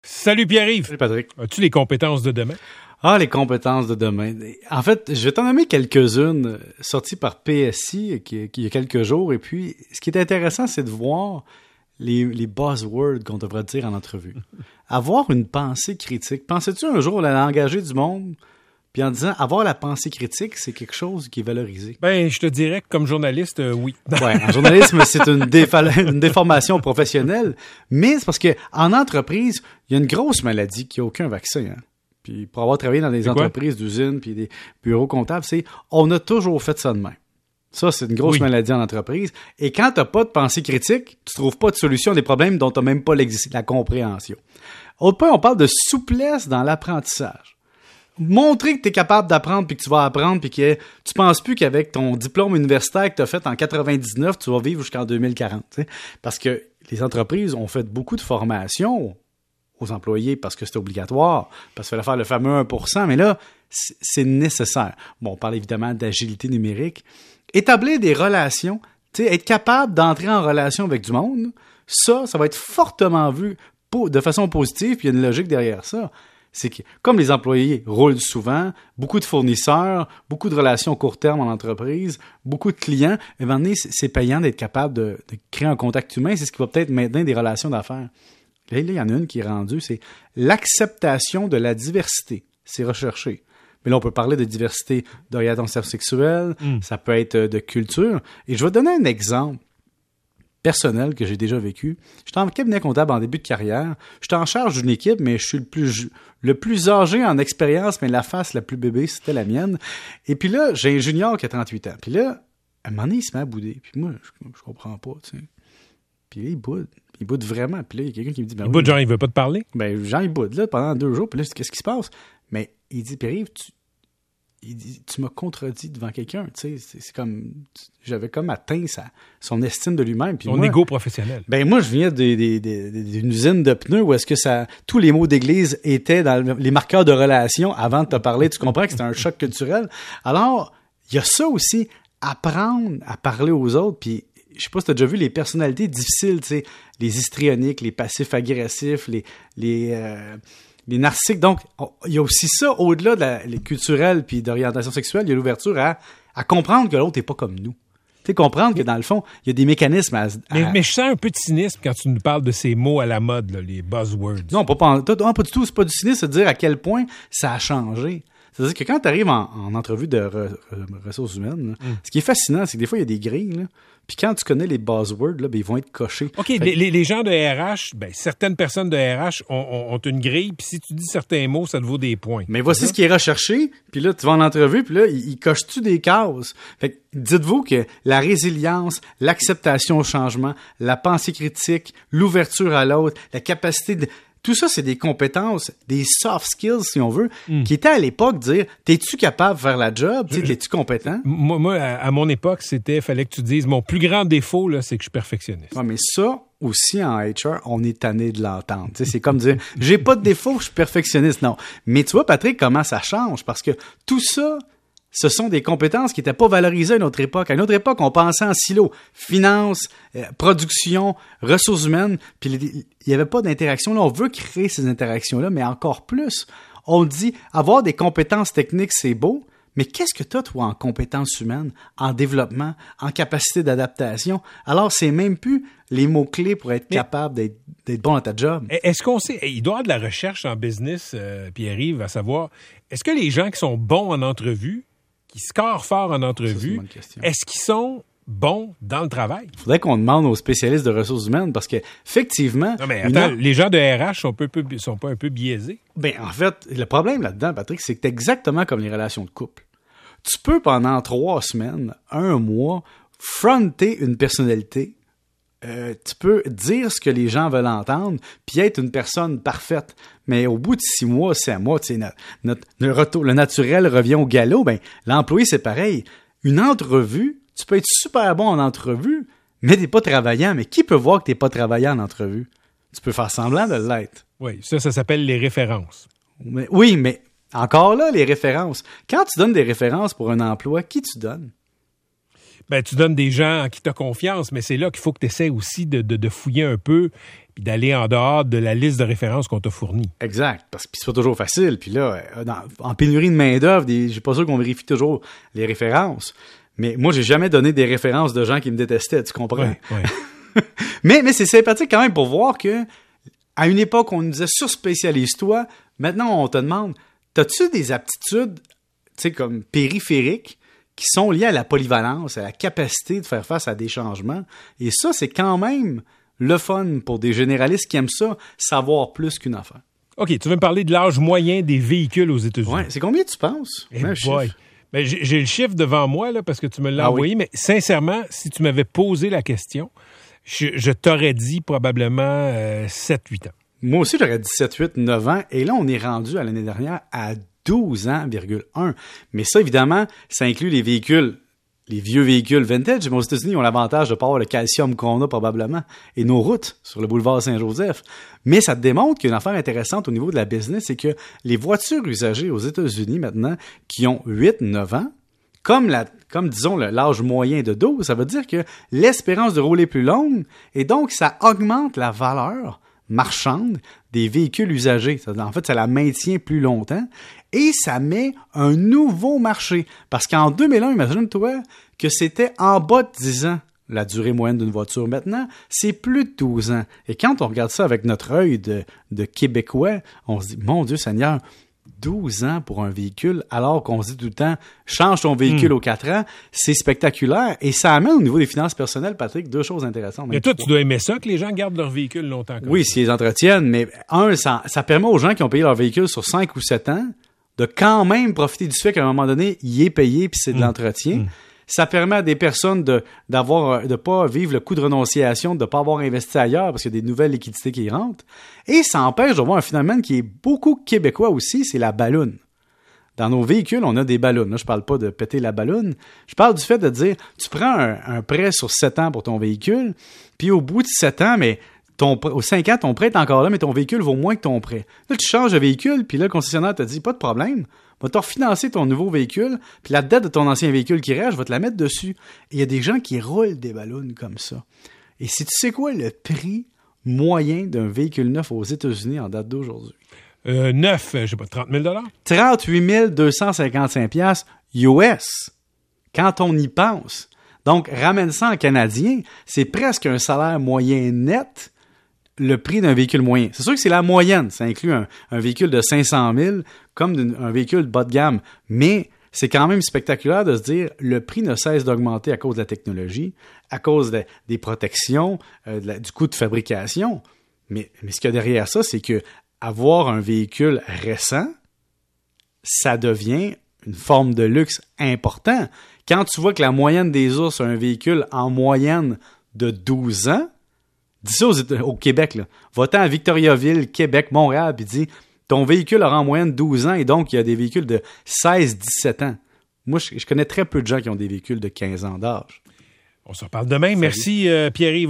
Salut Pierre-Yves. Salut Patrick. As-tu les compétences de demain? Ah, les compétences de demain. En fait, je vais t'en nommer quelques-unes sorties par PSI il y a quelques jours. Et puis, ce qui est intéressant, c'est de voir les buzzwords qu'on devrait dire en entrevue. Avoir une pensée critique. Pensais-tu un jour aller engager du monde, puis en disant avoir la pensée critique, c'est quelque chose qui est valorisé? Ben, je te dirais que comme journaliste, oui. Ouais, en journalisme, c'est une déformation professionnelle, mais c'est parce que en entreprise, il y a une grosse maladie qui n'a aucun vaccin. Hein. Puis pour avoir travaillé dans des entreprises d'usines puis des bureaux comptables, on a toujours fait ça de même. Ça, c'est une grosse maladie en entreprise. Et quand tu n'as pas de pensée critique, tu trouves pas de solution à des problèmes dont tu n'as même pas la compréhension. Autre point, on parle de souplesse dans l'apprentissage. Montrer que tu es capable d'apprendre puis que tu vas apprendre puis que tu penses plus qu'avec ton diplôme universitaire que tu as fait en 99, tu vas vivre jusqu'en 2040. T'sais? Parce que les entreprises ont fait beaucoup de formations aux employés parce que c'était obligatoire, parce qu'il fallait faire le fameux 1%, mais là, c'est nécessaire. Bon, on parle évidemment d'agilité numérique. Établir des relations, être capable d'entrer en relation avec du monde, ça va être fortement vu de façon positive, puis il y a une logique derrière ça. C'est que, comme les employés roulent souvent, beaucoup de fournisseurs, beaucoup de relations court terme en entreprise, beaucoup de clients, à un moment donné, c'est payant d'être capable de créer un contact humain. C'est ce qui va peut-être maintenir des relations d'affaires. Là, il y en a une qui est rendue, c'est l'acceptation de la diversité. C'est recherché. Mais là, on peut parler de diversité d'orientation sexuelle, ça peut être de culture. Et je vais donner un exemple personnel que j'ai déjà vécu. J'étais en cabinet comptable en début de carrière. J'étais en charge d'une équipe, mais je suis le plus âgé en expérience, mais la face la plus bébé, c'était la mienne. Et puis là, j'ai un junior qui a 38 ans. Puis là, à un moment donné, il se met à bouder. Puis moi, je comprends pas, tu sais. Puis là, il boude. Il boude vraiment. Puis là, il y a quelqu'un qui me dit... Il boude, genre, il veut pas te parler? Ben, genre, il boude, là, pendant 2 jours. Puis là, qu'est-ce qui se passe? Mais il dit, Pierre-Yves, tu m'as contredit devant quelqu'un, tu sais, c'est comme, j'avais comme atteint son estime de lui-même. Puis son ego professionnel. Ben moi, je viens d'une usine de pneus où est-ce que tous les mots d'église étaient dans les marqueurs de relation avant de te parler. Tu comprends que c'était un choc culturel. Alors, il y a ça aussi, apprendre à parler aux autres, puis je sais pas si tu as déjà vu les personnalités difficiles, tu sais, les histrioniques, les passifs agressifs, les narcissiques. Donc, il y a aussi ça, au-delà de les culturels puis d'orientation sexuelle, il y a l'ouverture à comprendre que l'autre n'est pas comme nous. Tu sais, comprendre que dans le fond, il y a des mécanismes Mais je sens un peu de cynisme quand tu nous parles de ces mots à la mode, là, les buzzwords. Non, pas du tout. C'est pas du cynisme, c'est de dire à quel point ça a changé. C'est-à-dire que quand tu arrives en entrevue de ressources humaines, là, ce qui est fascinant, c'est que des fois, il y a des grilles, là. Puis quand tu connais les buzzwords, là, ben, ils vont être cochés. OK, les gens de RH, ben, certaines personnes de RH ont une grille, puis si tu dis certains mots, ça te vaut des points. Mais voici ce qui est recherché, puis là, tu vas en entrevue, puis là, ils cochent-tu des cases? Fait que dites-vous que la résilience, l'acceptation au changement, la pensée critique, l'ouverture à l'autre, la capacité de... Tout ça, c'est des compétences, des soft skills, si on veut, qui étaient à l'époque dire, t'es-tu capable de faire la job? T'es-tu compétent? Moi, à mon époque, fallait que tu dises, mon plus grand défaut, là, c'est que je suis perfectionniste. Ouais, mais ça, aussi, en HR, on est tanné de l'entendre. T'sais, c'est comme dire, j'ai pas de défaut, je suis perfectionniste. Non. Mais tu vois, Patrick, comment ça change? Parce que tout ça, ce sont des compétences qui n'étaient pas valorisées à une autre époque. À une autre époque, on pensait en silo. Finance, production, ressources humaines, puis il n'y avait pas d'interaction. Là, on veut créer ces interactions-là, mais encore plus. On dit, avoir des compétences techniques, c'est beau, mais qu'est-ce que tu as, toi, en compétences humaines, en développement, en capacité d'adaptation? Alors, c'est même plus les mots-clés pour être capable d'être bon à ta job. Est-ce qu'on sait, il doit y avoir de la recherche en business, Pierre-Yves, à savoir, est-ce que les gens qui sont bons en entrevue, qui scorent fort en entrevue, est-ce qu'ils sont bons dans le travail? Il faudrait qu'on demande aux spécialistes de ressources humaines parce qu'effectivement... Non, mais attends, les gens de RH sont pas un peu biaisés? Ben, en fait, le problème là-dedans, Patrick, c'est que c'est exactement comme les relations de couple. Tu peux, pendant 3 semaines, 1 mois, fronter une personnalité. Tu peux dire ce que les gens veulent entendre, puis être une personne parfaite. Mais au bout de 6 mois, 7 mois, tu sais, le naturel revient au galop. Ben, l'employé, c'est pareil. Une entrevue, tu peux être super bon en entrevue, mais t'es pas travaillant. Mais qui peut voir que t'es pas travaillant en entrevue? Tu peux faire semblant de l'être. Oui, ça s'appelle les références. Oui, mais encore là, les références. Quand tu donnes des références pour un emploi, qui tu donnes? Ben, tu donnes des gens en qui tu as confiance, mais c'est là qu'il faut que tu essaies aussi de fouiller un peu puis d'aller en dehors de la liste de références qu'on t'a fournie. Exact, parce que c'est pas toujours facile. Puis là, en pénurie de main-d'œuvre, je suis pas sûr qu'on vérifie toujours les références. Mais moi, j'ai jamais donné des références de gens qui me détestaient, tu comprends? Ouais. mais c'est sympathique quand même pour voir que à une époque, on nous disait surspécialise-toi. Maintenant, on te demande, t'as-tu des aptitudes, tu sais, comme périphériques, qui sont liées à la polyvalence, à la capacité de faire face à des changements. Et ça, c'est quand même le fun pour des généralistes qui aiment ça, savoir plus qu'une affaire. OK, tu veux me parler de l'âge moyen des véhicules aux États-Unis. Ouais, c'est combien tu penses? Ben, j'ai le chiffre devant moi là, parce que tu me l'as envoyé, mais sincèrement, si tu m'avais posé la question, je t'aurais dit probablement 7-8 ans. Moi aussi, j'aurais dit 7, 8, 9 ans. Et là, on est rendu à l'année dernière à 12 ans,1. Mais ça, évidemment, ça inclut les véhicules, les vieux véhicules vintage. Mais aux États-Unis, ils ont l'avantage de ne pas avoir le calcium qu'on a probablement et nos routes sur le boulevard Saint-Joseph. Mais ça te démontre qu'il y a une affaire intéressante au niveau de la business, c'est que les voitures usagées aux États-Unis maintenant, qui ont 8, 9 ans, comme disons l'âge moyen de 12, ça veut dire que l'espérance de rouler est plus longue et donc ça augmente la valeur marchande des véhicules usagés. En fait, ça la maintient plus longtemps et ça met un nouveau marché. Parce qu'en 2001, imagine-toi que c'était en bas de 10 ans la durée moyenne d'une voiture. Maintenant, c'est plus de 12 ans. Et quand on regarde ça avec notre œil de Québécois, on se dit, mon Dieu Seigneur, 12 ans pour un véhicule, alors qu'on se dit tout le temps, change ton véhicule aux 4 ans, c'est spectaculaire. Et ça amène au niveau des finances personnelles, Patrick, deux choses intéressantes. Mais toi, tu dois aimer ça, que les gens gardent leur véhicule longtemps. Oui, s'ils les entretiennent, mais ça permet aux gens qui ont payé leur véhicule sur 5 ou 7 ans de quand même profiter du fait qu'à un moment donné, il est payé puis c'est de l'entretien. Ça permet à des personnes de pas vivre le coût de renonciation, de pas avoir investi ailleurs parce qu'il y a des nouvelles liquidités qui rentrent. Et ça empêche de voir un phénomène qui est beaucoup québécois aussi, c'est la balloune. Dans nos véhicules, on a des ballons. Là, je parle pas de péter la balloune. Je parle du fait de dire, tu prends un prêt sur 7 ans pour ton véhicule, puis au bout de 7 ans, mais aux 5 ans, ton prêt est encore là, mais ton véhicule vaut moins que ton prêt. Là, tu changes de véhicule, puis là, le concessionnaire te dit, pas de problème, va te refinancer ton nouveau véhicule, puis la dette de ton ancien véhicule qui reste, je vais te la mettre dessus. Et il y a des gens qui roulent des ballons comme ça. Et si tu sais quoi le prix moyen d'un véhicule neuf aux États-Unis en date d'aujourd'hui? Neuf, je sais pas, 30 000 38 255 US. Quand on y pense. Donc, ramène ça en canadien, c'est presque un salaire moyen net, le prix d'un véhicule moyen. C'est sûr que c'est la moyenne. Ça inclut un véhicule de 500 000 comme un véhicule bas de gamme. Mais c'est quand même spectaculaire de se dire le prix ne cesse d'augmenter à cause de la technologie, à cause des protections, du coût de fabrication. Mais ce qu'il y a derrière ça, c'est que avoir un véhicule récent, ça devient une forme de luxe important. Quand tu vois que la moyenne des ours a un véhicule en moyenne de 12 ans, dis ça au Québec, là. Va-t'en à Victoriaville, Québec, Montréal, puis dis, ton véhicule aura en moyenne 12 ans et donc il y a des véhicules de 16-17 ans. Moi, je connais très peu de gens qui ont des véhicules de 15 ans d'âge. On se reparle demain. Salut. Merci, Pierre-Yves.